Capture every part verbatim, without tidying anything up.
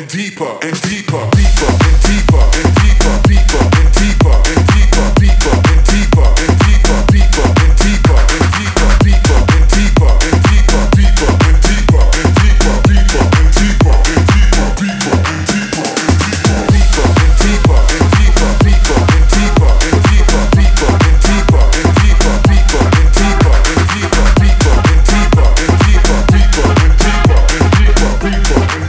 and deeper and deeper, deeper and deeper and deeper, deeper and deeper and deeper, deeper and deeper and deeper, deeper and deeper and deeper, deeper and deeper and deeper, deeper and deeper and deeper, deeper and deeper and deeper, deeper and deeper and deeper, deeper and deeper, deeper and deeper and deeper, deeper and deeper and deeper, deeper and deeper and deeper, deeper and deeper and deeper, deeper and deeper and deeper, deeper and deeper and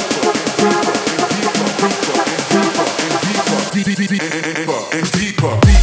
deeper and deeper.